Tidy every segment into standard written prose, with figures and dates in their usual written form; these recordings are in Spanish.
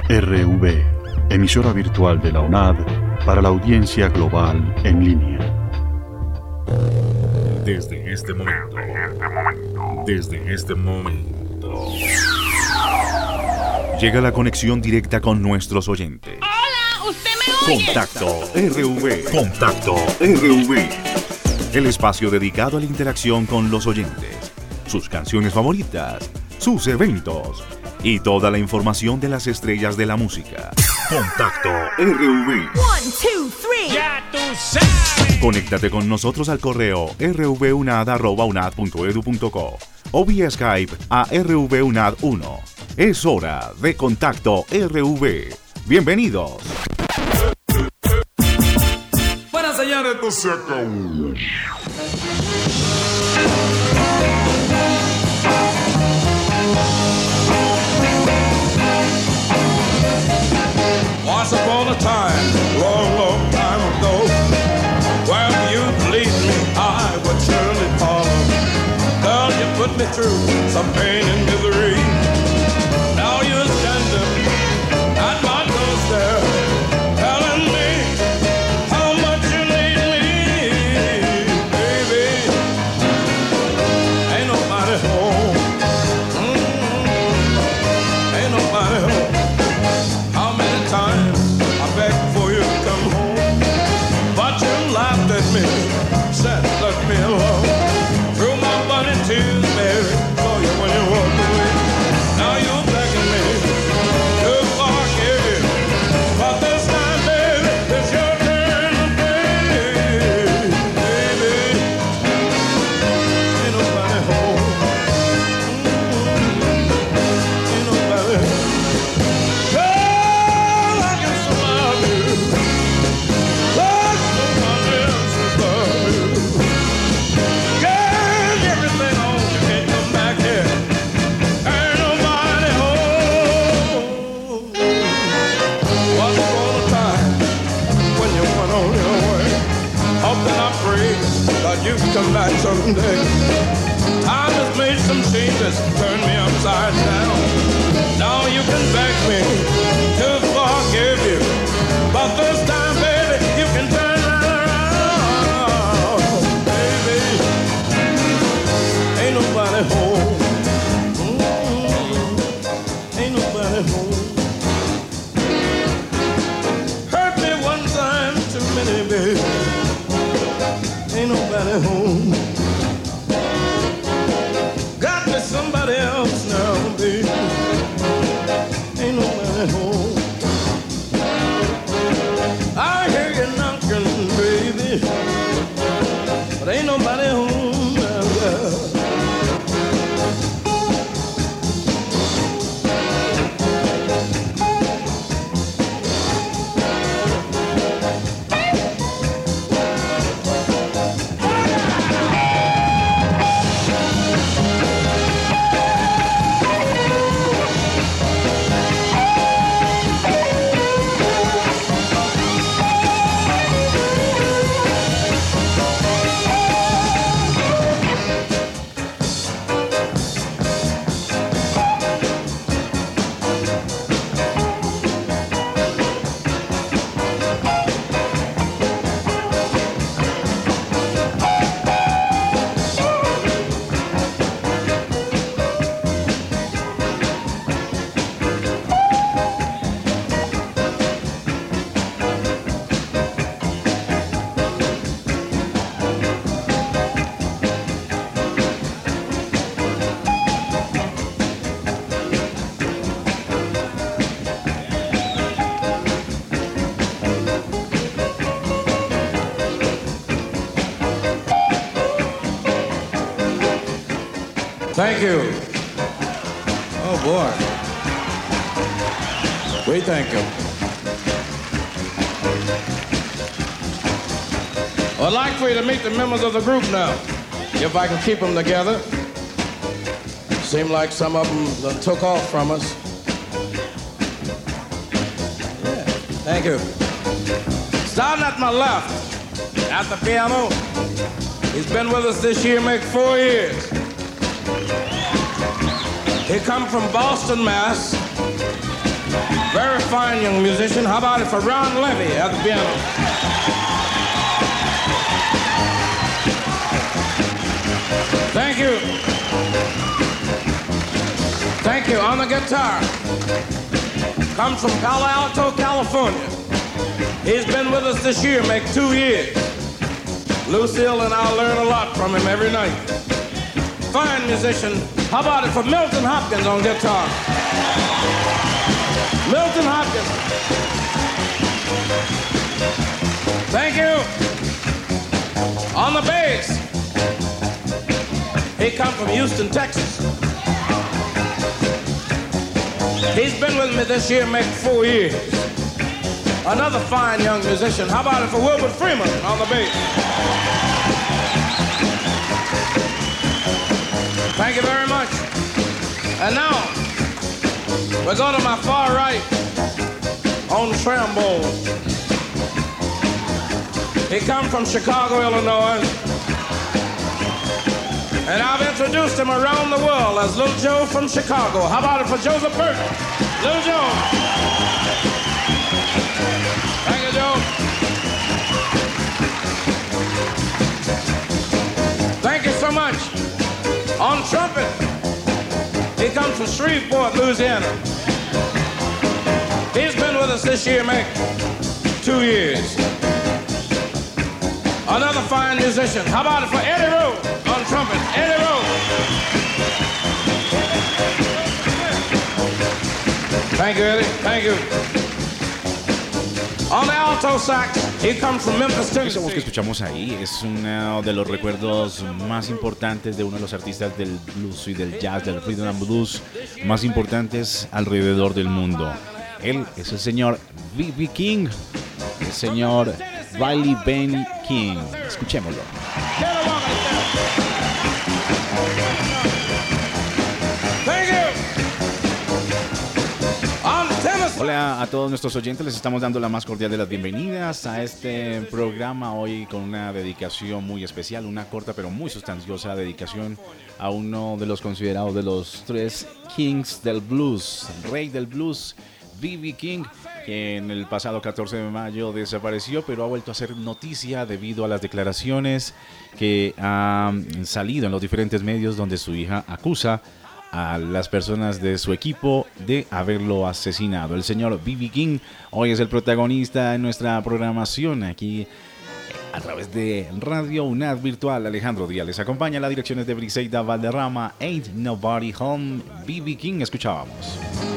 RV, emisora virtual de la UNAD para la audiencia global en línea. Desde este momento, llega la conexión directa con nuestros oyentes. ¡Hola! ¿Usted me oye? Contacto RV. El espacio dedicado a la interacción con los oyentes, sus canciones favoritas, sus eventos y toda la información de las estrellas de la música. Contacto RV. 1, 2, 3. ¡Ya tú sabes! Conéctate con nosotros al correo rvunad@unad.edu.co o vía Skype a rvunad1. Es hora de Contacto RV. Bienvenidos. Bueno, señores, esto se acabó. Once upon a time, long, long time ago, where you believed me, I would surely follow. Girl, you put me through some pain and misery. Now you're standing at my doorstep, telling me how much you need me, baby. Ain't nobody home. Ain't nobody home. How many times I begged for you to come home, but you laughed at me, said let me alone. Threw my bunny tears, baby, saw you when you walked away. Now you're begging me to forgive you, but this time, baby, it's your turn to pay, baby. Ain't nobody home. Ain't nobody home. Girl, I used to love you, like nobody else would love you. Girl, everything on you can't come back here. Ain't nobody home. Once upon a time, when you went on your way, hoping I pray that you could come back someday. Time has made some changes, turned me upside down. Now you can beg me to forgive you, but this time, baby, you can turn around, baby. Ain't nobody home. Ain't nobody home. Hurt me one time too many, baby. Ain't nobody home. Got me somebody else now, baby. Ain't nobody home. I hear you knocking, baby, but ain't nobody home now, girl. Thank you. Oh, boy. We thank you. I'd like for you to meet the members of the group now, if I can keep them together. Seem like some of them took off from us. Yeah, thank you. Starting at my left, at the piano, he's been with us this year, make 4 years. He come from Boston, Mass. Very fine young musician. How about it for Ron Levy at the piano? Thank you. Thank you. On the guitar. Comes from Palo Alto, California. He's been with us this year, make 2 years. Lucille and I learn a lot from him every night. Fine musician. How about it for Milton Hopkins on guitar? Milton Hopkins. Thank you. On the bass. He comes from Houston, Texas. He's been with me this year, make 4 years. Another fine young musician. How about it for Wilbert Freeman on the bass? Thank you very much. And now, we go to my far right on trombone. He comes from Chicago, Illinois. And I've introduced him around the world as Little Joe from Chicago. How about it for Joseph Burton? Little Joe. Thank you, Joe. Thank you so much. On trumpet, he comes from Shreveport, Louisiana. He's been with us this year, make 2 years. Another fine musician. How about it for Eddie Rose on trumpet? Eddie Rose. Thank you, Eddie. Thank you. On the alto sax, he comes from Memphis, Tennessee. Esa voz que escuchamos ahí es uno de los recuerdos más importantes de uno de los artistas del blues y del jazz, del rhythm and blues más importantes alrededor del mundo. Él es el señor B.B. King, el señor Riley Ben King. Escuchémoslo. Hola a todos nuestros oyentes, les estamos dando la más cordial de las bienvenidas a este programa hoy con una dedicación muy especial, una corta pero muy sustanciosa dedicación a uno de los considerados de los 3 kings del blues, el rey del blues, B.B. King, que en el pasado 14 de mayo desapareció, pero ha vuelto a ser noticia debido a las declaraciones que han salido en los diferentes medios donde su hija acusa a las personas de su equipo de haberlo asesinado. El señor B.B. King hoy es el protagonista en nuestra programación aquí a través de Radio UNAD Virtual. Alejandro Díaz les acompaña. La dirección es de Briseida Valderrama. Ain't Nobody Home. B.B. King escuchábamos.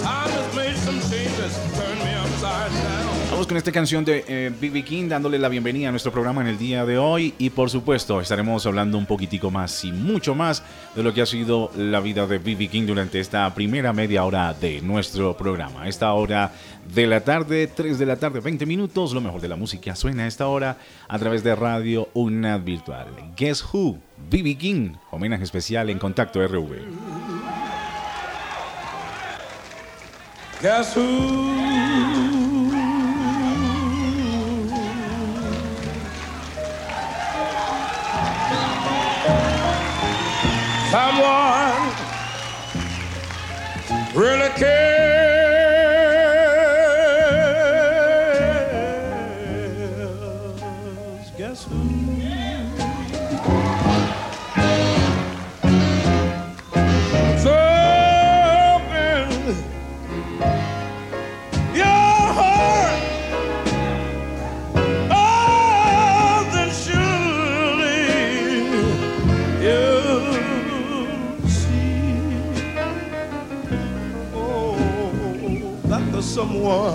Vamos con esta canción de B.B. King, dándole la bienvenida a nuestro programa en el día de hoy. Y por supuesto estaremos hablando un poquitico más y mucho más de lo que ha sido la vida de B.B. King durante esta primera media hora de nuestro programa. A esta hora de la tarde, 3 de la tarde, 20 minutos. Lo mejor de la música suena a esta hora a través de Radio UNAD Virtual. Guess Who? B.B. King, homenaje especial en Contacto RV. Guess who? Someone really cares. Guess who? So open your heart. Oh, then surely you'll see. Oh, that there's someone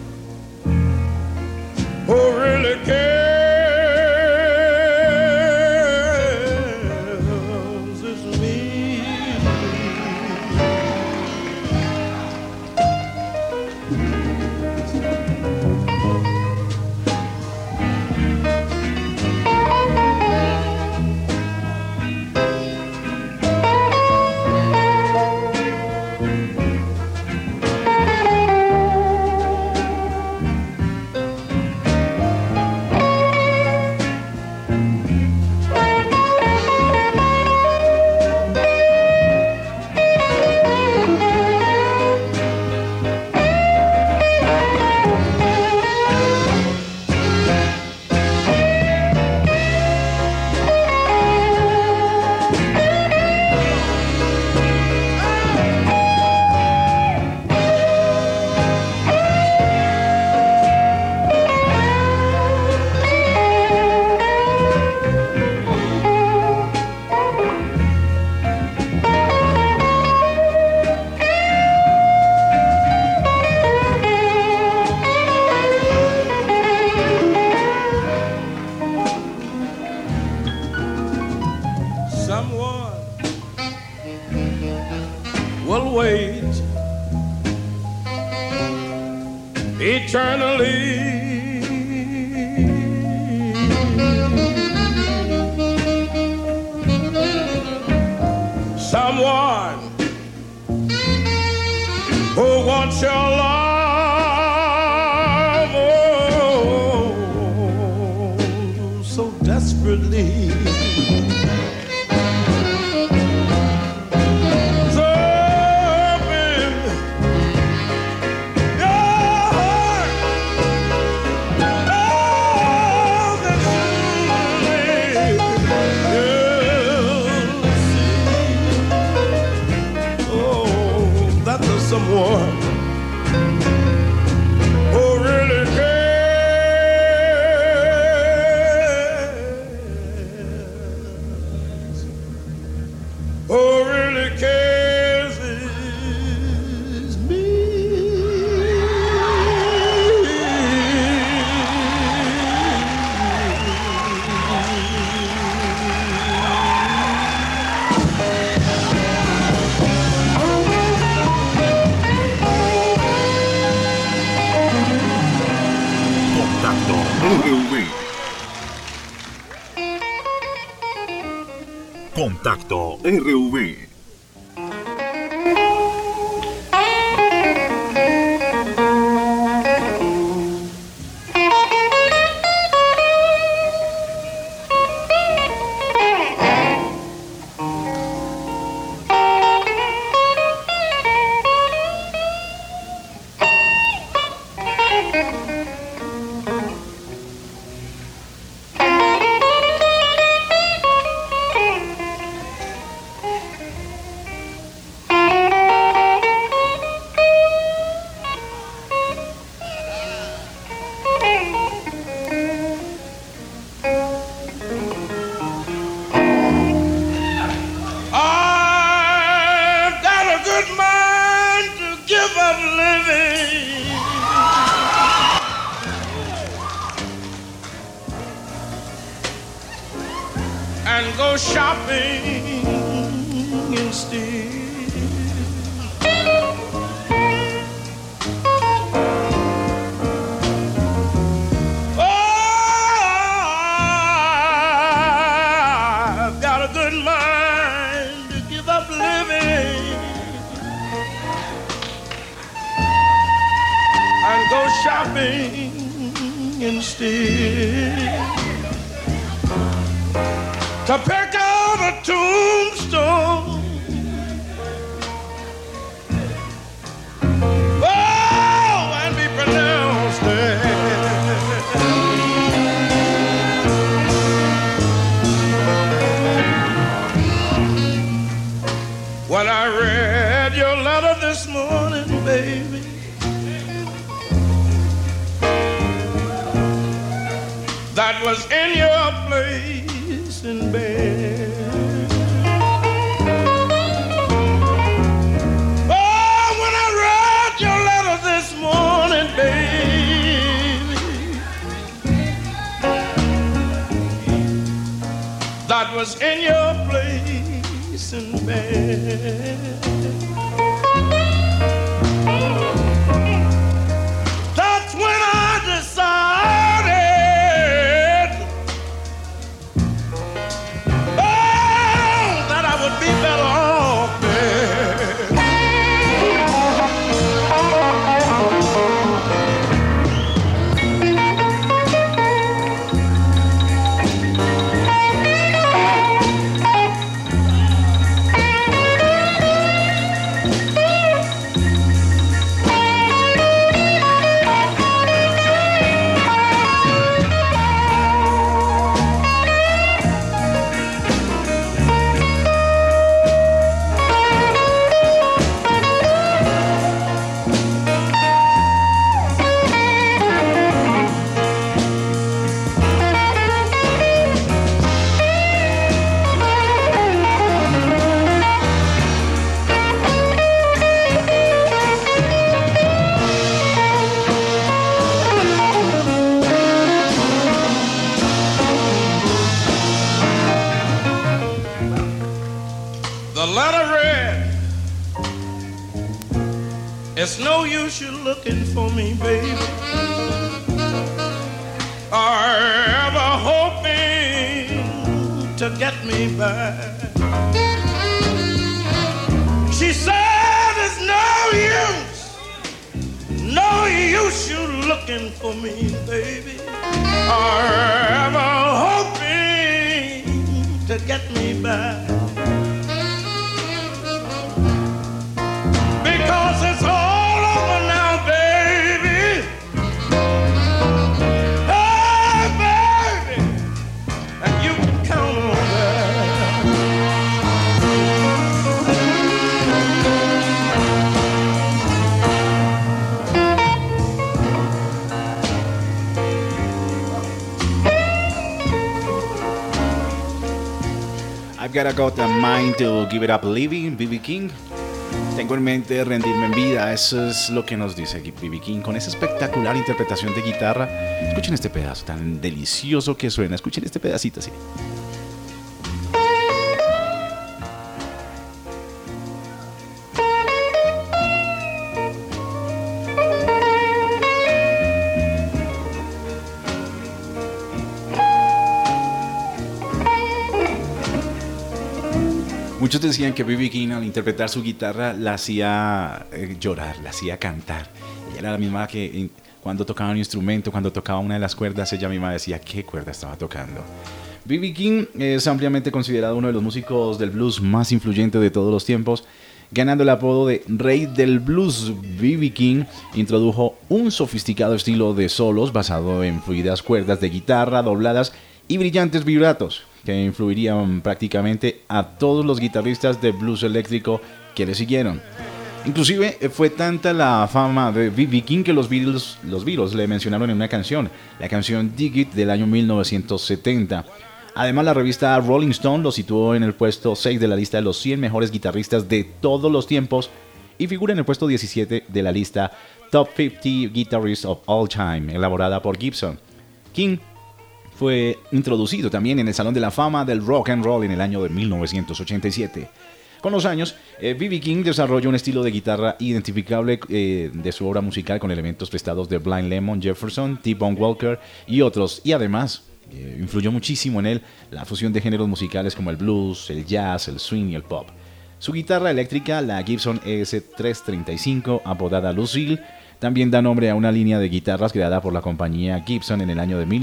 who really cares. It's me. wait eternally. Someone who wants your love oh, so desperately. So open your heart, oh, that you'll see. Oh, that there's someone who really cares, who really cares is me. Contacto RV. Contacto RV. I've got a good mind to give up living and go shopping instead. I've got a good mind to give up living and go shopping instead. To pick out a tombstone, oh, and be pronounced dead. When I read your letter this morning, baby, that was in your place in bed. Oh, when I read your letter this morning, baby, that was in your place in bed. That's when I decided, oh, that I would be better off dead. It's no use you looking for me, baby, or ever hoping to get me back. She said it's no use you looking for me, baby, or ever hoping to get me back. Because it's all over now, baby. Hey, baby, and you can count on that. I've got a mind to give it up living, B.B. King. Tengo en mente rendirme en vida, eso es lo que nos dice B.B. King con esa espectacular interpretación de guitarra. Escuchen este pedazo tan delicioso que suena, escuchen este pedacito así. Muchos decían que B.B. King al interpretar su guitarra la hacía llorar, la hacía cantar. Ella era la misma que cuando tocaba un instrumento, cuando tocaba una de las cuerdas, ella misma decía qué cuerda estaba tocando. B.B. King es ampliamente considerado uno de los músicos del blues más influyentes de todos los tiempos, ganando el apodo de Rey del Blues. B.B. King introdujo un sofisticado estilo de solos basado en fluidas cuerdas de guitarra dobladas y brillantes vibratos, que influirían prácticamente a todos los guitarristas de blues eléctrico que le siguieron. Inclusive fue tanta la fama de B.B. King que los Beatles le mencionaron en una canción, la canción Dig It del año 1970. Además, la revista Rolling Stone lo situó en el puesto 6 de la lista de los 100 mejores guitarristas de todos los tiempos y figura en el puesto 17 de la lista Top 50 Guitarists of All Time, elaborada por Gibson. King fue introducido también en el Salón de la Fama del Rock and Roll en el año de 1987. Con los años, B.B. King desarrolló un estilo de guitarra identificable de su obra musical con elementos prestados de Blind Lemon, Jefferson, T-Bone Walker y otros. Y además, influyó muchísimo en él la fusión de géneros musicales como el blues, el jazz, el swing y el pop. Su guitarra eléctrica, la Gibson ES-335, apodada Lucille, también da nombre a una línea de guitarras creada por la compañía Gibson en el año de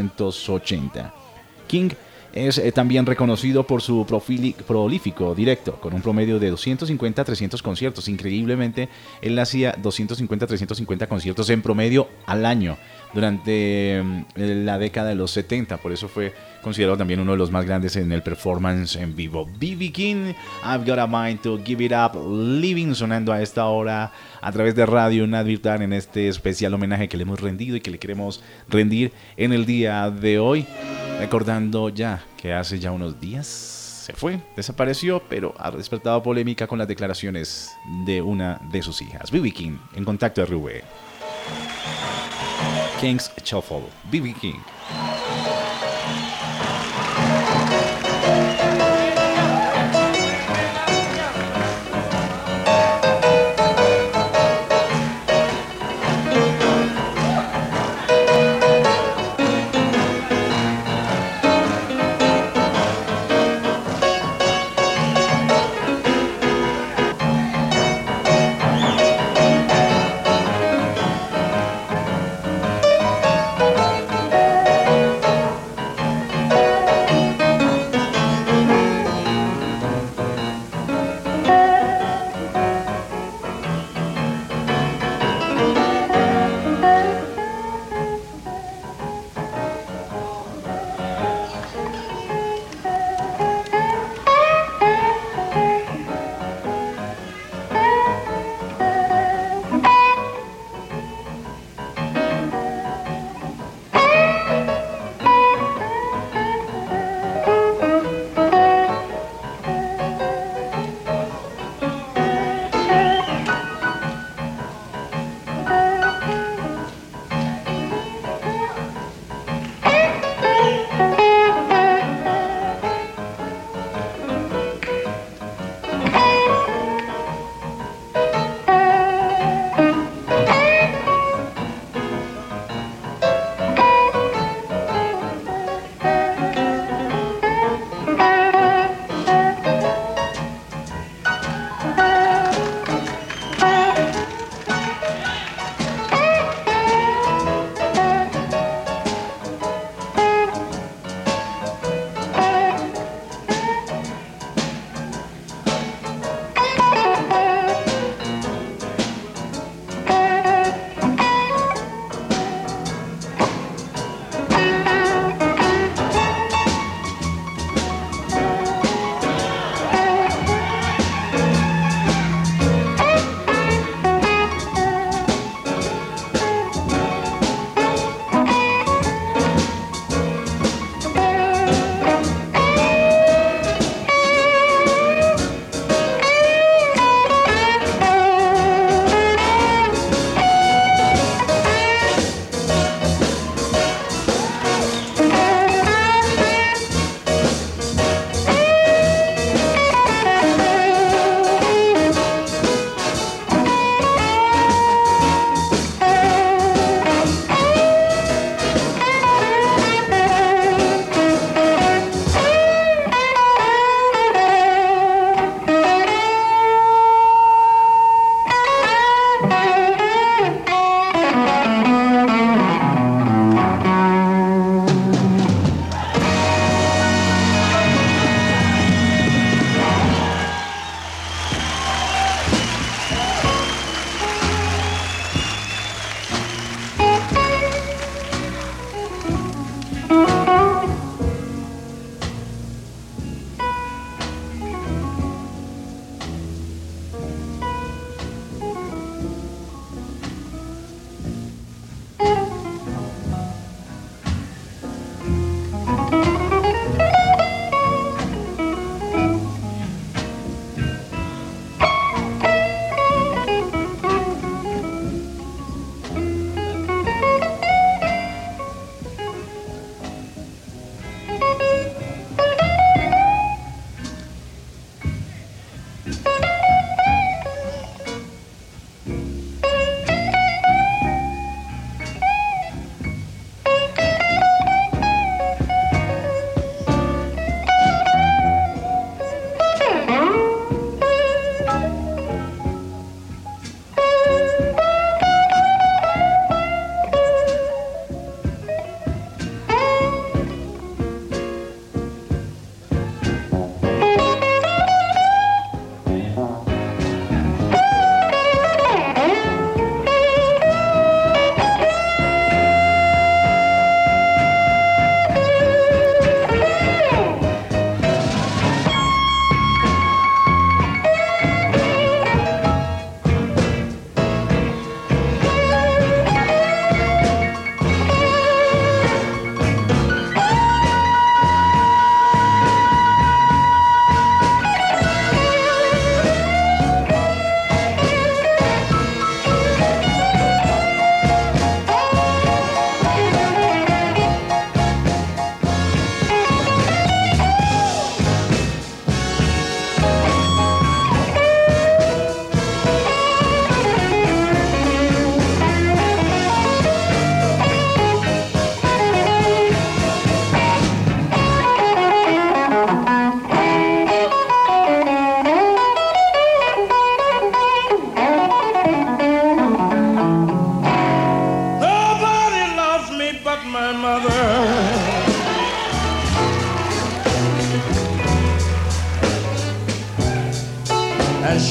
1980. King es también reconocido por su prolífico directo, con un promedio de 250 a 300 conciertos. Increíblemente, él hacía 250 a 350 conciertos en promedio al año durante la década de los 70. Por eso fue considerado también uno de los más grandes en el performance en vivo. B.B. King, I've Got a Mind to Give It Up, Living, sonando a esta hora a través de Radio Nadvirtual en este especial homenaje que le hemos rendido y que le queremos rendir en el día de hoy. Recordando ya que hace ya unos días se fue, desapareció, pero ha despertado polémica con las declaraciones de una de sus hijas. B.B. King, en Contacto RV. King's Shuffle, B.B. King.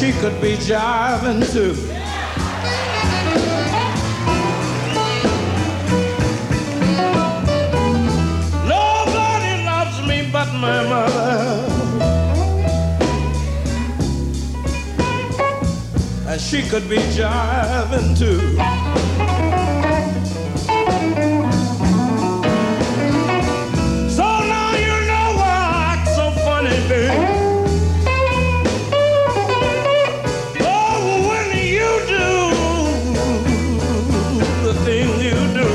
she could be jiving too. Nobody loves me but my mother, and she could be jiving too. So now you know why I act so funny, baby. Oh, when you do the thing you do.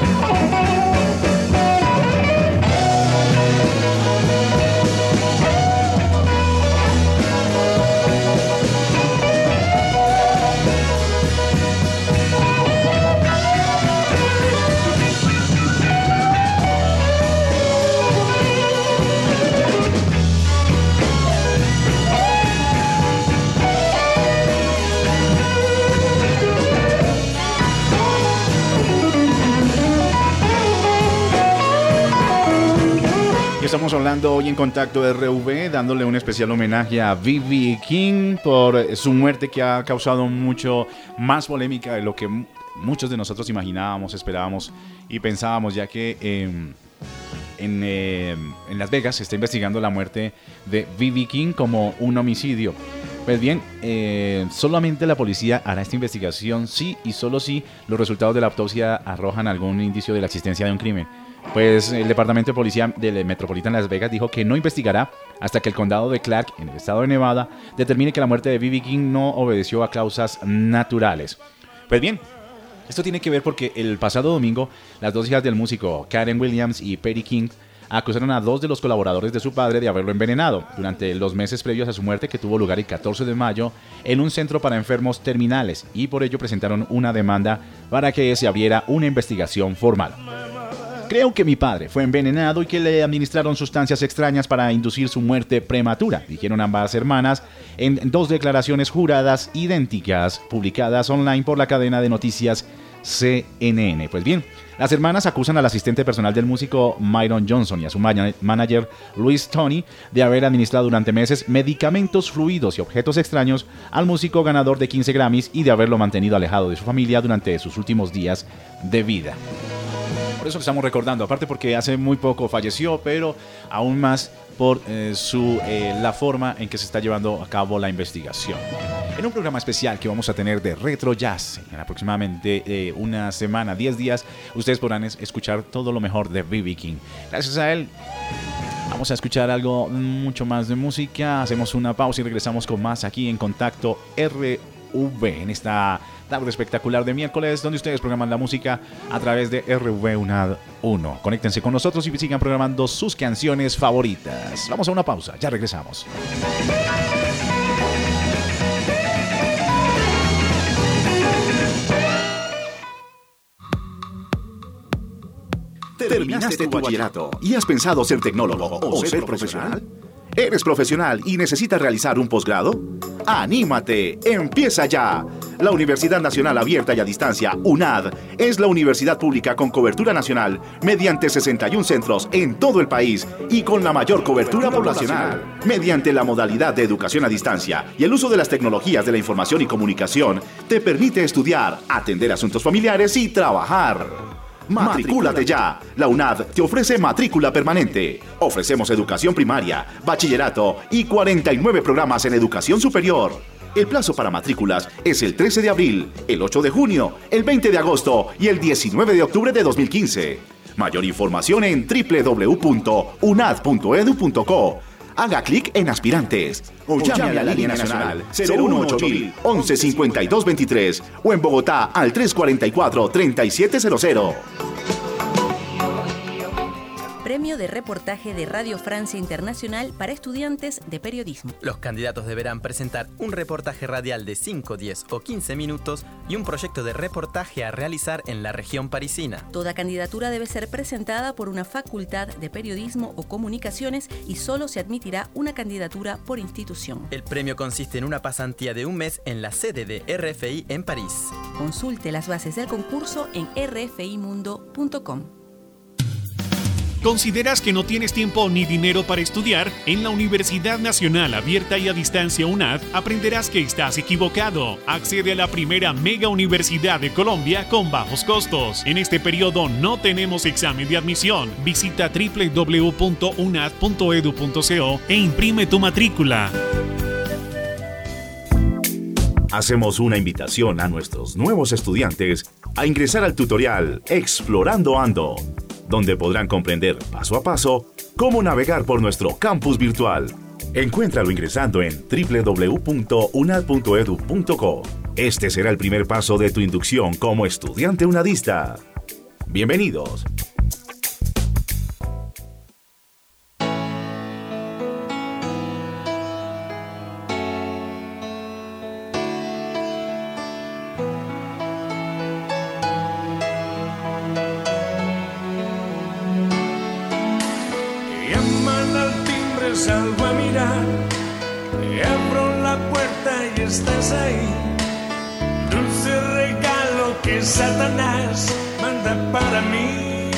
Estamos hablando hoy en Contacto RV, dándole un especial homenaje a B.B. King por su muerte, que ha causado mucho más polémica de lo que muchos de nosotros imaginábamos, esperábamos y pensábamos, ya que en Las Vegas se está investigando la muerte de B.B. King como un homicidio. Pues bien, solamente la policía hará esta investigación si y solo si los resultados de la autopsia arrojan algún indicio de la existencia de un crimen. Pues el Departamento de Policía del Metropolitan Las Vegas dijo que no investigará hasta que el condado de Clark, en el estado de Nevada, determine que la muerte de B.B. King no obedeció a causas naturales. Pues bien, esto tiene que ver porque el pasado domingo las dos hijas del músico, Karen Williams y Patty King, acusaron a dos de los colaboradores de su padre de haberlo envenenado durante los meses previos a su muerte, que tuvo lugar el 14 de mayo en un centro para enfermos terminales, y por ello presentaron una demanda para que se abriera una investigación formal. Creo que mi padre fue envenenado y que le administraron sustancias extrañas para inducir su muerte prematura, dijeron ambas hermanas en dos declaraciones juradas idénticas publicadas online por la cadena de noticias CNN. Pues bien, las hermanas acusan al asistente personal del músico Myron Johnson y a su manager Luis Tony de haber administrado durante meses medicamentos fluidos y objetos extraños al músico ganador de 15 Grammys y de haberlo mantenido alejado de su familia durante sus últimos días de vida. Por eso lo estamos recordando, aparte porque hace muy poco falleció, pero aún más por la forma en que se está llevando a cabo la investigación. En un programa especial que vamos a tener de Retro Jazz, en aproximadamente una semana, 10 días, ustedes podrán escuchar todo lo mejor de B.B. King. Gracias a él, vamos a escuchar algo mucho más de música, hacemos una pausa y regresamos con más aquí en Contacto RV, en esta tarde espectacular de miércoles, donde ustedes programan la música a través de RV UNAD 1. Conéctense con nosotros y sigan programando sus canciones favoritas. Vamos a una pausa, ya regresamos. ¿Terminaste tu bachillerato y has pensado ser tecnólogo o ser profesional? ¿Eres profesional y necesitas realizar un posgrado? ¡Anímate! ¡Empieza ya! La Universidad Nacional Abierta y a Distancia, UNAD, es la universidad pública con cobertura nacional mediante 61 centros en todo el país y con la mayor cobertura poblacional. Mediante la modalidad de educación a distancia y el uso de las tecnologías de la información y comunicación, te permite estudiar, atender asuntos familiares y trabajar. ¡Matricúlate ya! La UNAD te ofrece matrícula permanente. Ofrecemos educación primaria, bachillerato y 49 programas en educación superior. El plazo para matrículas es el 13 de abril, el 8 de junio, el 20 de agosto y el 19 de octubre de 2015. Mayor información en www.unad.edu.co. Haga clic en Aspirantes o llame a la línea nacional 018 11 52 23 o en Bogotá al 344 3700. Premio de Reportaje de Radio Francia Internacional para estudiantes de periodismo. Los candidatos deberán presentar un reportaje radial de 5, 10 o 15 minutos y un proyecto de reportaje a realizar en la región parisina. Toda candidatura debe ser presentada por una facultad de periodismo o comunicaciones y solo se admitirá una candidatura por institución. El premio consiste en una pasantía de un mes en la sede de RFI en París. Consulte las bases del concurso en rfimundo.com. ¿Consideras que no tienes tiempo ni dinero para estudiar? En la Universidad Nacional Abierta y a Distancia UNAD aprenderás que estás equivocado. Accede a la primera mega universidad de Colombia con bajos costos. En este periodo no tenemos examen de admisión. Visita www.unad.edu.co e imprime tu matrícula. Hacemos una invitación a nuestros nuevos estudiantes a ingresar al tutorial Explorando Ando, donde podrán comprender paso a paso cómo navegar por nuestro campus virtual. Encuéntralo ingresando en www.unad.edu.co. Este será el primer paso de tu inducción como estudiante unadista. Bienvenidos. Salgo a mirar, te abro la puerta y estás ahí. Dulce regalo que Satanás manda para mí.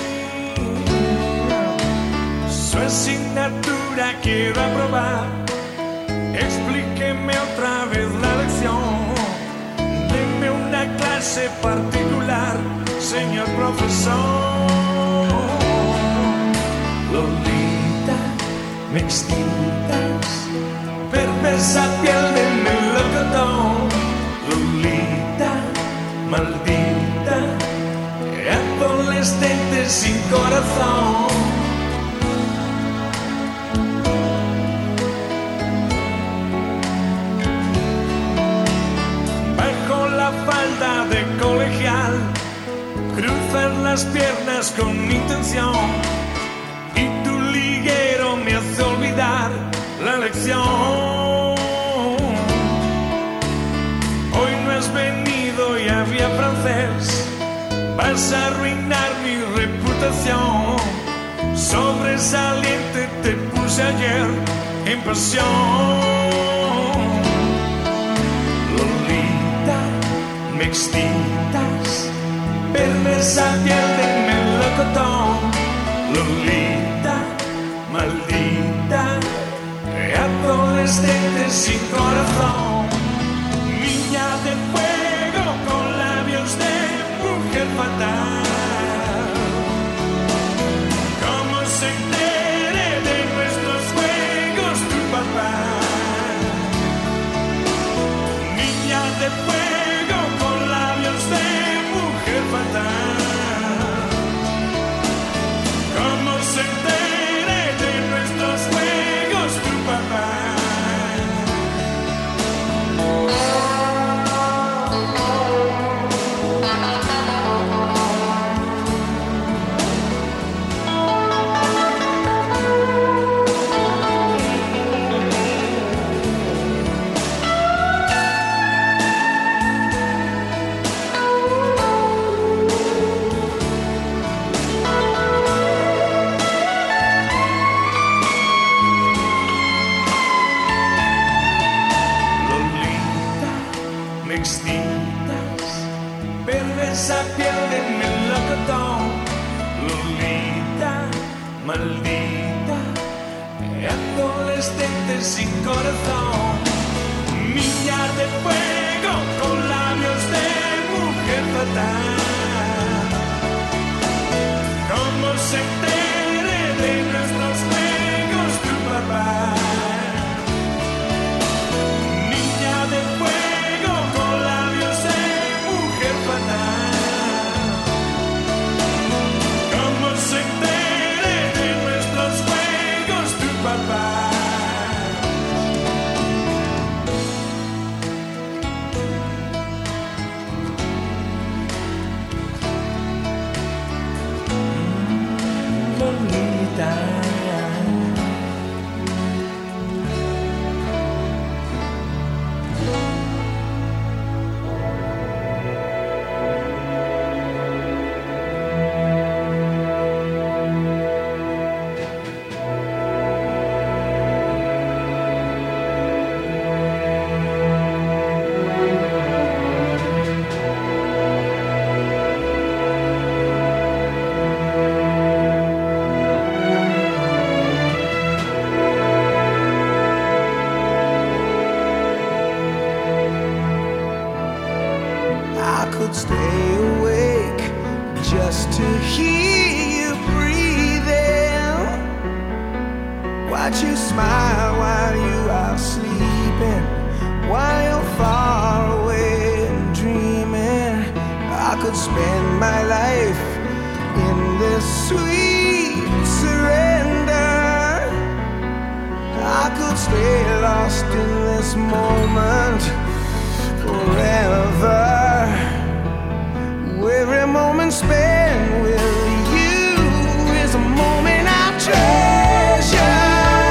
Su asignatura quiero aprobar. Explíqueme otra vez la lección. Deme una clase particular, señor profesor. Mixtitas, perversa piel de melocotón, Lolita, maldita, adolescente sin corazón. Bajo la falda de colegial, cruzar las piernas con intención. Y tu liguero me hace olvidar la lección. Hoy no has venido y había francés. Vas a arruinar mi reputación. Sobresaliente te puse ayer en pasión. Lolita, mixtitas, perversa piel de melocotón. Lolita, maldita, adolescente sin corazón. Niña de fuego con labios de mujer fatal. ¿Cómo se entere de nuestros juegos tu papá? Niña de fuego con labios de mujer fatal. Se entere de nuestros juegos tu papá. Perversa piel de melocotón, Lolita, maldita, adolescente sin corazón. Niña de fuego con labios de mujer fatal. ¿Cómo se entere de nuestros juegos tu papá? Niña de fuego con labios de mujer fatal. ¿Cómo se entere de nuestros juegos tu papá? I could stay awake just to hear you breathing. Watch you smile while you are sleeping, while you're far away and dreaming. I could spend my life in this sweet surrender. I could stay lost in this moment forever. Every moment spent with you is a moment I treasure.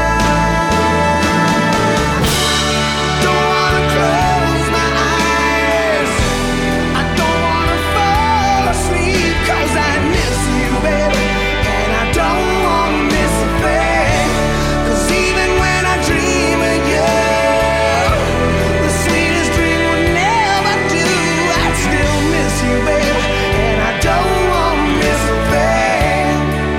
Don't wanna close my eyes, I don't wanna fall asleep, 'cause I miss you, baby, and I don't wanna miss a thing. 'Cause even when I dream of you, the sweetest dream would never do. I'd still miss you, baby, and I don't wanna miss a thing.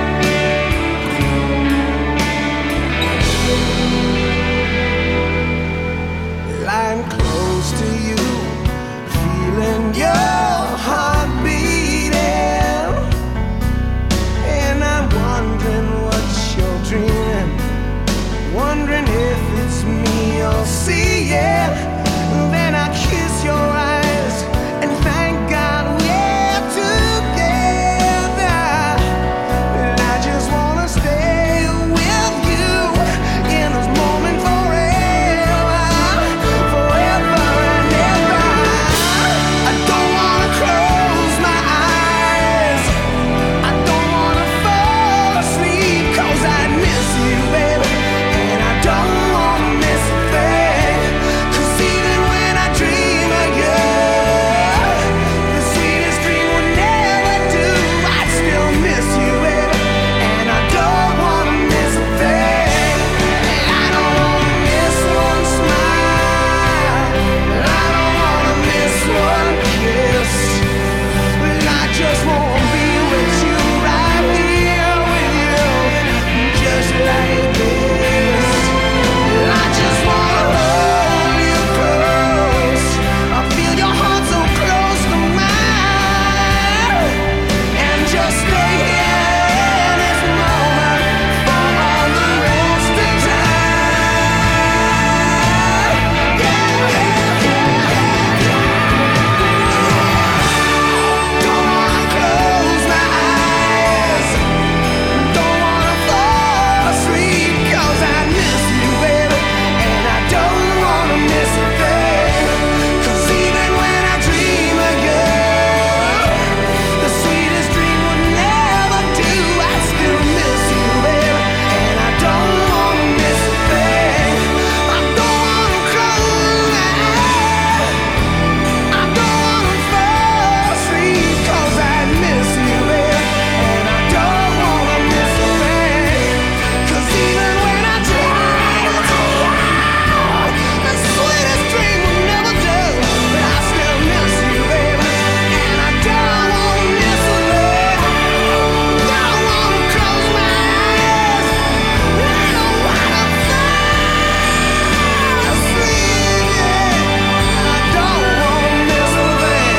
Lying close to you, feeling your heart beating, and I'm wondering what you're dreaming, wondering if it's me you're seeing. Then I kiss your eyes and thank God we're together. And I just wanna stay with you in this moment forever, forever and ever. I don't wanna close my eyes, I don't wanna fall asleep, 'cause I miss you, baby, and I don't wanna miss a thing. 'Cause even when I dream of you, the sweetest dream would never do. I'd still miss you, baby, and I don't wanna miss a thing. I don't wanna miss one smile, I don't wanna miss one kiss, but I just wanna be with you, right here with you, just like this. I just wanna hold you close, I feel your heart so close to mine, and just stay here in this moment for all the rest of time. Don't wanna close my eyes, don't wanna fall asleep, 'cause I miss you, baby, and I don't wanna miss a thing. 'Cause even when I dream of you, the sweetest dream would never do. I still miss you, baby, and I don't wanna miss a thing. I don't wanna close my eyes, I don't wanna fall asleep, 'cause I miss you, baby, and I don't wanna miss a thing. 'Cause even when I dream of you, the sweetest dream would never do. But I still miss you, baby, and I don't wanna miss a thing. Don't wanna close my eyes, I don't wanna fall asleep, yeah. I don't wanna miss a thing.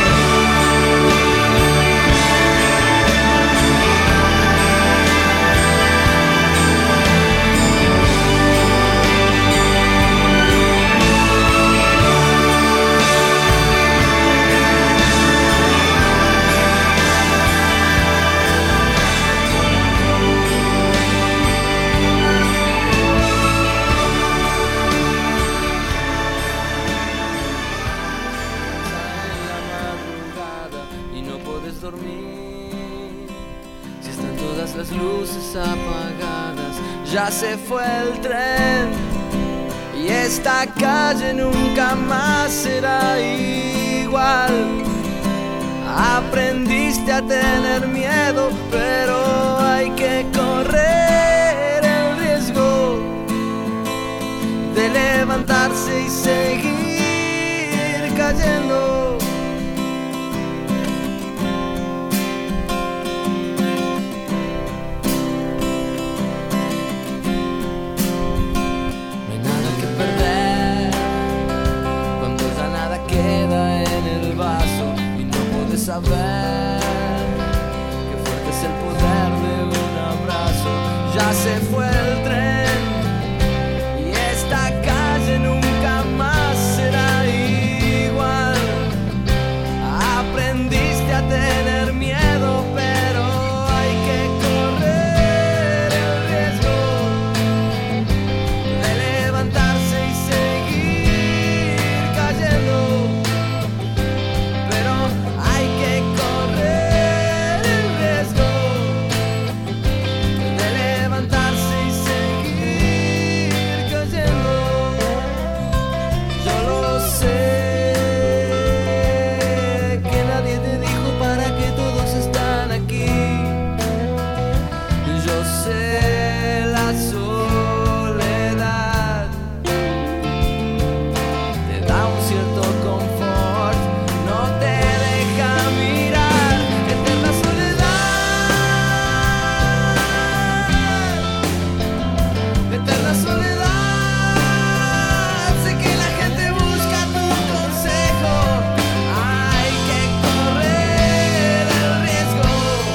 En la madrugada y no puedes dormir, si están todas las luces apagadas, ya se fue el tren y esta calle nunca más será igual. Aprendiste a tener miedo, pero hay que correr el riesgo de levantarse y seguir cayendo. No hay nada que perder cuando ya nada queda en el vaso y no saber qué fuerte es el poder de un abrazo. Ya se fue el tren y esta calle nunca más será igual. Aprendiste a tener miedo, pero hay que correr el riesgo de levantarse y seguir cayendo. Pero hay que correr el riesgo de levantarse y seguir cayendo. Yo lo sé, que nadie te dijo para qué todos están aquí. Yo sé, la soledad te da un cierto confort, no te deja mirar. Eterna soledad, eterna soledad. Sé que la gente busca tu consejo. Hay que correr el riesgo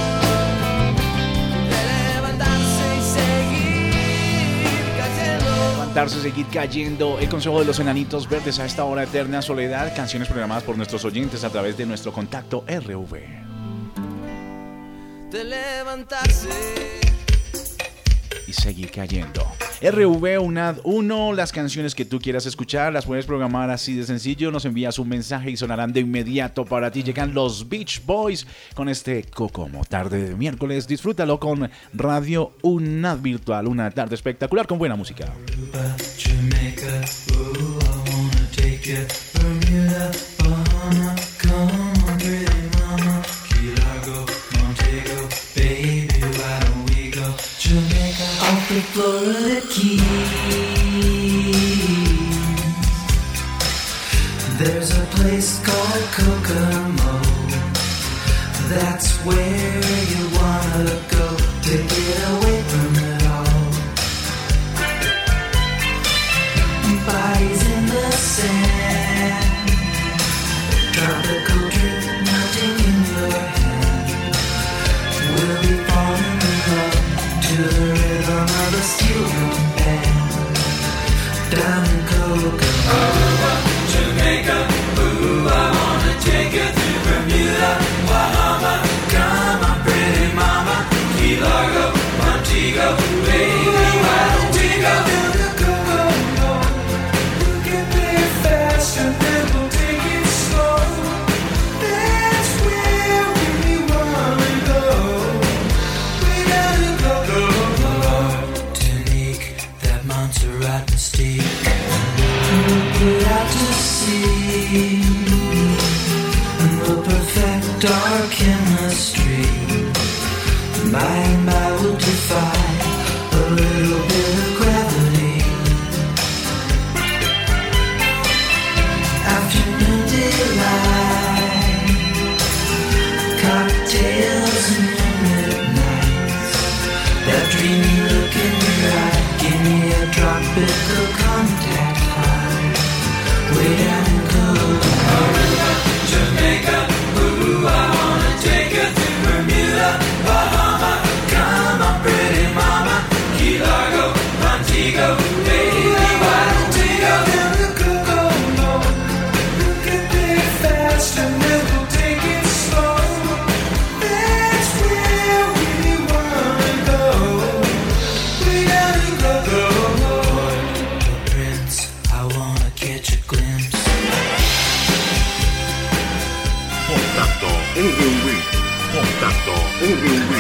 de levantarse y seguir cayendo. Levantarse, seguir cayendo. El consejo de los enanitos verdes a esta hora. Eterna soledad. Canciones programadas por nuestros oyentes a través de nuestro contacto RV. De levantarse. Y seguir cayendo. RV UNAD 1, las canciones que tú quieras escuchar las puedes programar así de sencillo. Nos envías un mensaje y sonarán de inmediato para ti. Llegan los Beach Boys con este Kokomo. Tarde de miércoles, disfrútalo con Radio UNAD Virtual. Una tarde espectacular con buena música. Jamaica, ooh, I wanna take you. Bermuda, Bahama, come on, pretty mama. Key Largo, Montego, baby, why don't we go? Jamaica, off the Florida Keys. There's a place called Kokomo. That's where you wanna go to get away from it all. Bodies in the sand, tropical drink melting in your hand. We'll be falling in love to the rhythm of a steel drum band. Down in Kokomo, Jamaica, ooh, I wanna take you to Bermuda, Bahama. Come on, pretty mama, Key Largo, Montego, baby, why don't we go? And then we'll take it slow. That's where we wanna go. We gotta go. Martinique, that Montserrat mystique. We'll put out to sea, and we'll perfect our chemistry. By and by we'll defy a little bit of gravity. Afternoon delight, cocktails and moonlit nights. That dreamy look in your eye, give me a tropical contact high. Way down in Kokomo, Jamaica, ooh, I wanna take you to Bermuda, Bahama. Come on, pretty mama, Key Largo, Montego, baby, why don't we go down to Kokomo? Fast and then we'll take it slow. That's where we wanna go. We gotta go. Prince, I wanna catch a glimpse. Contacto RV. Contacto RV.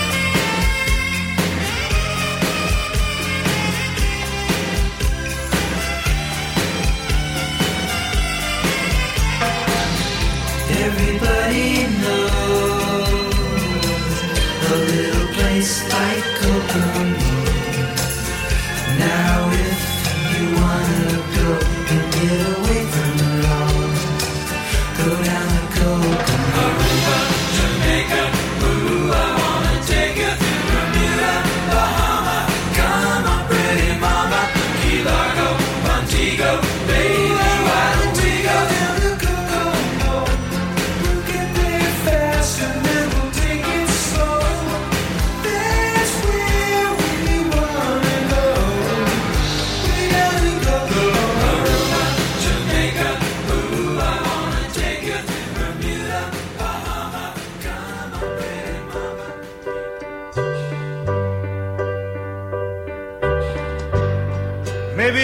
Everybody knows a little place like Kokomo. Now if you wanna go and get away from it all, go down to Kokomo. Jamaica, ooh, I wanna take you to Bermuda, Bahama. Come on, pretty mama, Key Largo, Montego, baby, why don't we go down to Kokomo?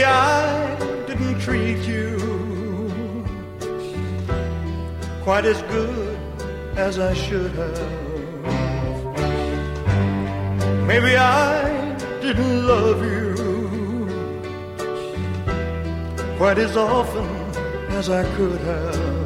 I didn't treat you quite as good as I should have. Maybe I didn't love you quite as often as I could have.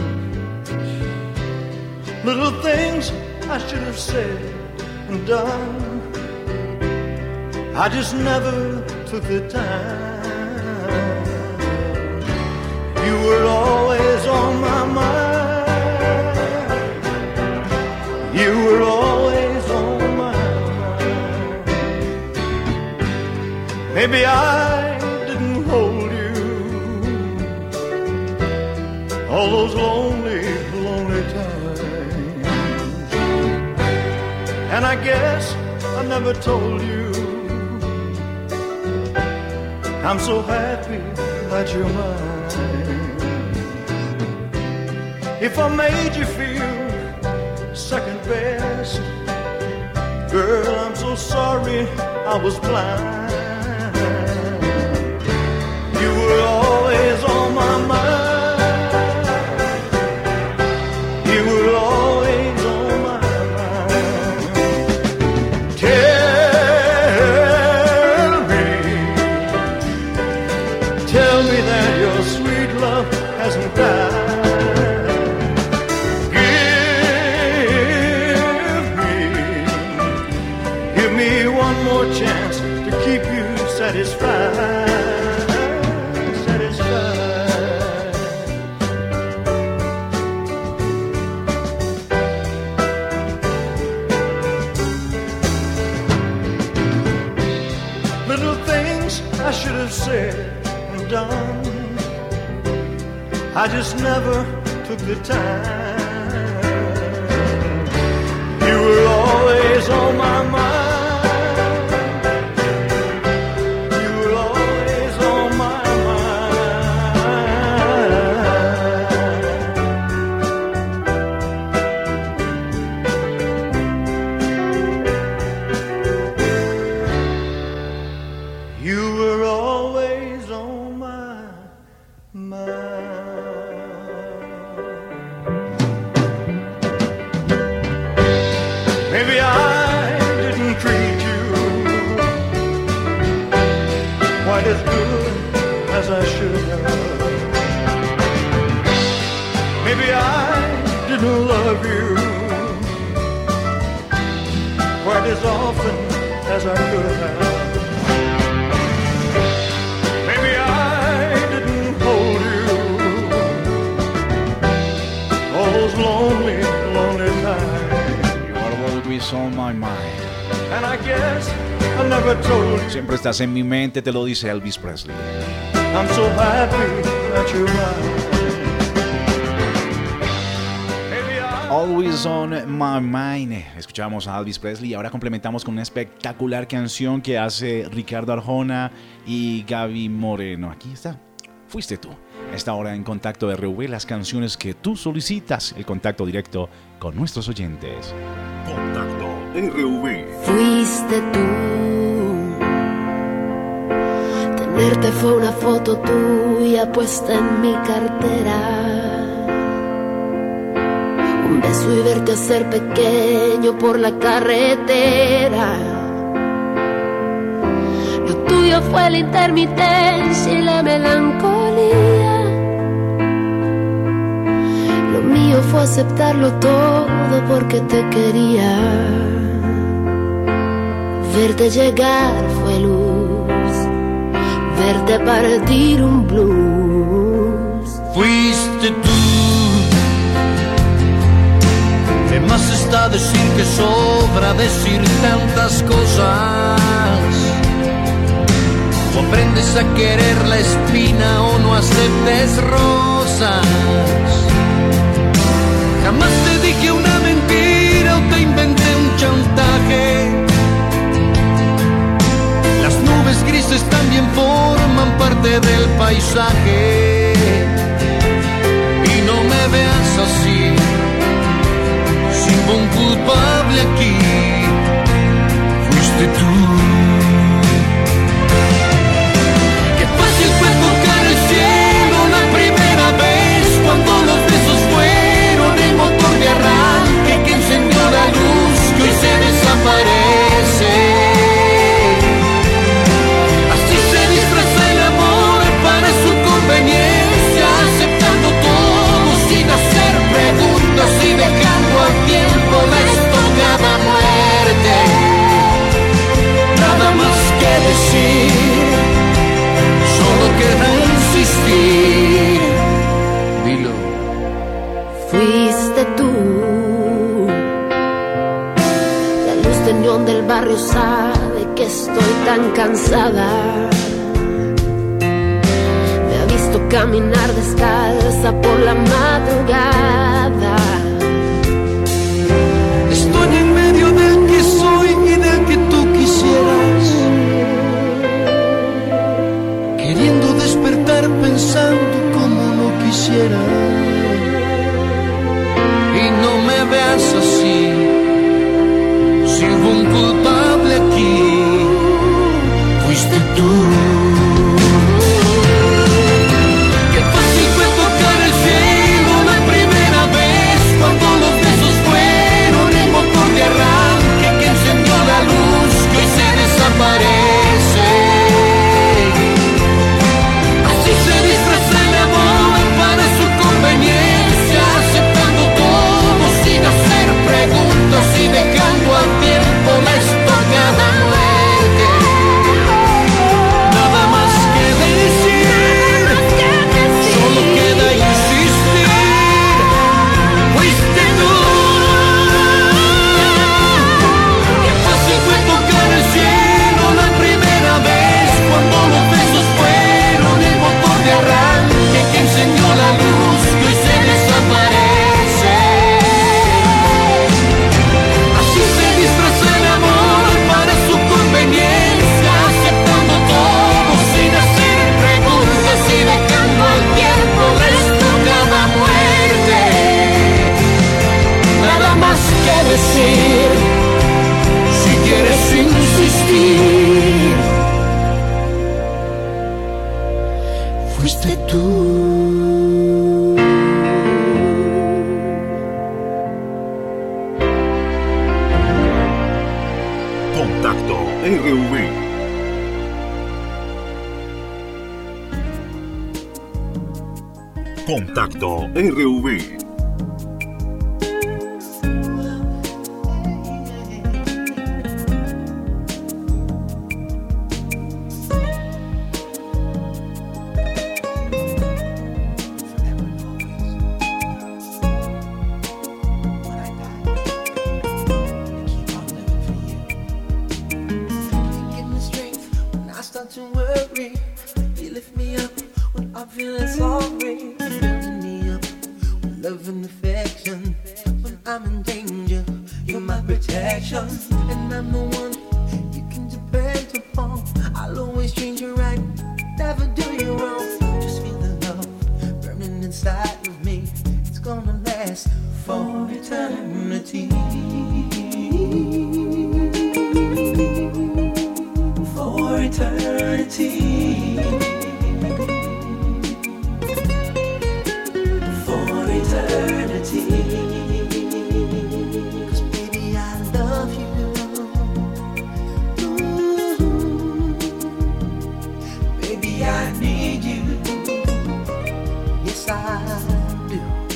Little things I should have said and done, I just never took the time. You were always on my mind. You were always on my mind. Maybe I didn't hold you all those lonely, lonely times. And I guess I never told you I'm so happy that you're mine. If I made you feel second best, girl, I'm so sorry I was blind. You were always on my mind. You were always on my mind. Tell me that your sweet love hasn't died. Give me one more chance to keep you satisfied. Little things I should have said and done, I just never took the time. You were always on my mind. You were always on my mind. You were always on my mind. Maybe I didn't treat you quite as good as I should have. Maybe I didn't love you quite as often as I could have. Maybe I didn't hold you all those lonely, lonely times. You are always on my mind. And I guess I never told you. Siempre estás en mi mente, te lo dice Elvis Presley. I'm so happy that you're mine. Always on my mind. Escuchamos a Elvis Presley y ahora complementamos con una espectacular canción que hace Ricardo Arjona y Gaby Moreno. Aquí está. Fuiste tú. Esta hora en Contacto RV, las canciones que tú solicitas, el contacto directo con nuestros oyentes. Contacto RV. Fuiste tú. Tenerte fue una foto tuya puesta en mi cartera. Un beso y verte ser pequeño por la carretera. Lo tuyo fue la intermitencia y la melancolía. Lo mío fue aceptarlo todo porque te quería. Verte llegar fue luz, verte partir un blues. Fuiste tú. De más está decir que sobra decir tantas cosas. O aprendes a querer la espina o no aceptes rosas. Jamás te dije una mentira o te inventé un chantaje. Las nubes grises también forman parte del paisaje. Y no me veas así, un culpable aquí, fuiste tú. ¿Qué pasa el barrio sabe que estoy tan cansada. Me ha visto caminar descalza por la madrugada. Estoy en medio del que soy y del que tú quisieras, queriendo despertar pensando como no quisiera. Y no me veas así, si hubo un culpable aquí, fuiste tú. Qué fácil fue tocar el cielo la primera vez, cuando los besos fueron el motor de arranque que encendió la luz que hoy se desaparece. Así se disfraza el amor para su conveniencia, aceptando todo sin hacer preguntas y dejando al tiempo la estocada muerte. Nada más que decir, solo queda insistir, fuiste tú. Qué fácil fue tocar el cielo la primera vez, cuando los besos fueron el motor de arranque que encendió la luz que hoy se desaparece. Así se disfraza el amor para su conveniencia, aceptando todo sin hacer preguntas y dejando al tiempo la estocada muerte. Nada más que decir, si quieres insistir, fuiste tú. Contacto RV. Contacto RV. Give me strength when I start to worry. You lift me up when I'm feeling sorry. Building me up with love and affection. When I'm in danger, you're my protection. And I'm the one you can depend upon. I'll always treat you right, never do you wrong. Just feel the love burning inside of me. It's gonna last for eternity. For eternity. For eternity. 'Cause baby, I love you. Ooh. Baby, I need you. Yes, I do.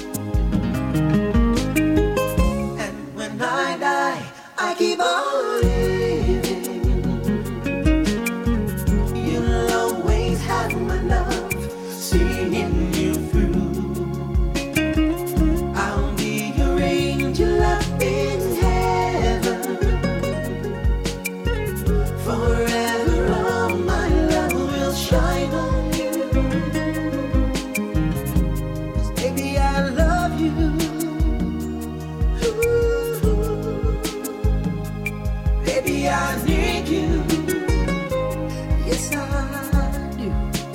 And when I die, I keep on living. You'll always have my love, seeing you through. I'll be your angel up in heaven. Forever all my love will shine on you. 'Cause baby, I love you. Ooh. Baby, I need you. Yes, I do.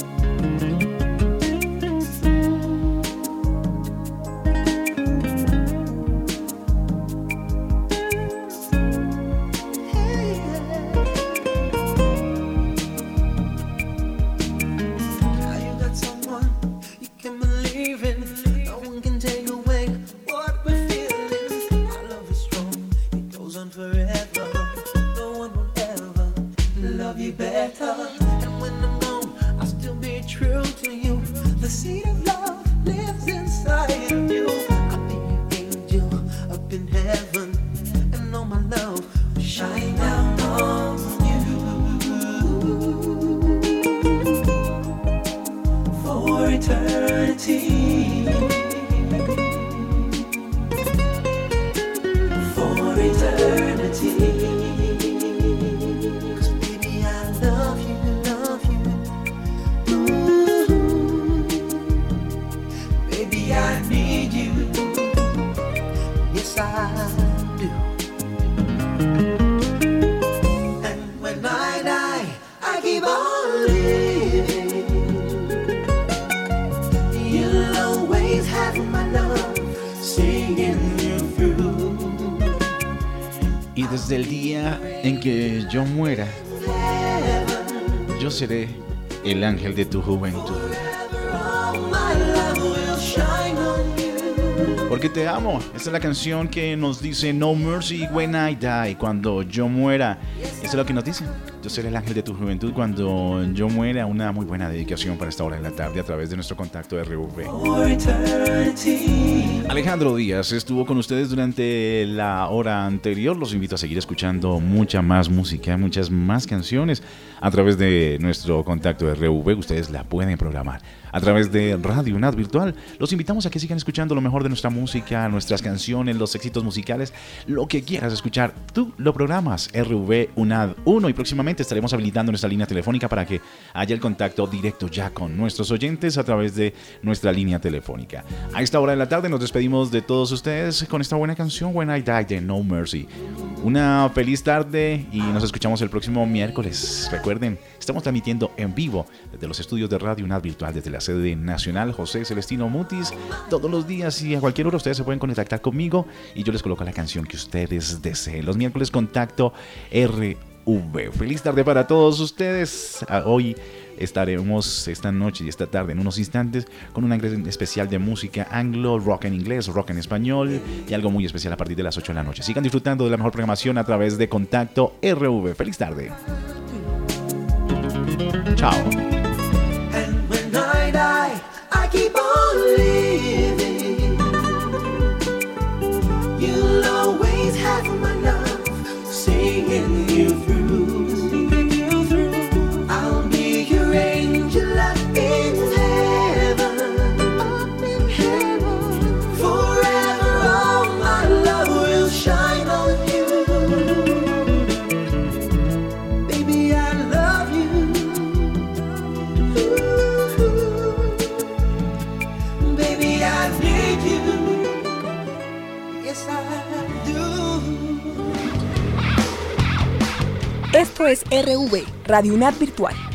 Now you got someone you can believe in. No one can take away what we're feeling. Our love is strong, it goes on forever. No one will ever love you better. And when I'm gone, I'll still be true to you. The seed of love lives inside of you. I'll be your angel up in heaven, and all my love will shine down on you. For eternity. For eternity. I do. And when I die, I keep on living. You'll always have my love, singing you through. Y desde el día en que yo muera, yo seré el ángel de tu juventud. Porque te amo. Esta es la canción que nos dice No Mercy When I Die. Cuando yo muera. Eso es lo que nos dice. Yo seré el ángel de tu juventud cuando yo muera. Una muy buena dedicación para esta hora de la tarde a través de nuestro contacto RV. Alejandro Díaz estuvo con ustedes durante la hora anterior. Los invito a seguir escuchando mucha más música, muchas más canciones a través de nuestro contacto RV. Ustedes la pueden programar a través de Radio UNAD Virtual. Los invitamos a que sigan escuchando lo mejor de nuestra música, nuestras canciones, los éxitos musicales, lo que quieras escuchar. Tú lo programas, RV UNAD 1, y próximamente estaremos habilitando nuestra línea telefónica para que haya el contacto directo ya con nuestros oyentes a través de nuestra línea telefónica. A esta hora de la tarde nos despedimos de todos ustedes con esta buena canción When I Die de No Mercy. Una feliz tarde y nos escuchamos el próximo miércoles. Recuerden, estamos transmitiendo en vivo desde los estudios de Radio UNAD Virtual, desde la sede nacional José Celestino Mutis. Todos los días y a cualquier hora ustedes se pueden contactar conmigo y yo les coloco la canción que ustedes deseen. Los miércoles contacto RV. Feliz tarde para todos ustedes. Hoy estaremos esta noche y esta tarde en unos instantes con una especial de música anglo, rock en inglés, rock en español y algo muy especial a partir de las 8 de la noche. Sigan disfrutando de la mejor programación a través de Contacto RV. Feliz tarde. Chao. And when I die, I keep on living. You'll always have my love, singing you through. I'll be your angel up in heaven. Forever all my love will shine on you. Baby, I love you. Baby, I need you. Yes, I do. Esto es RV, Radio UNAD Virtual.